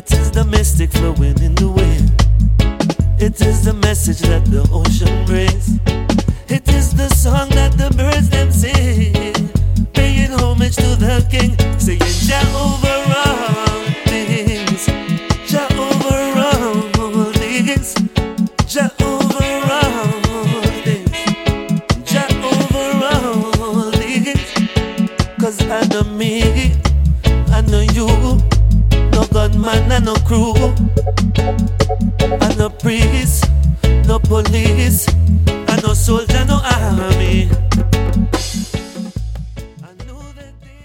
It is the mystic flowing in the wind. It is the message that the ocean brings. It is the song that the birds them sing, paying homage to the King, saying Jah over all things, Jah over all things, Jah over all things, Jah over all things. 'Cause I know me, I know you, no gunman and no crew, and no priest, no police, and no soldier, no army.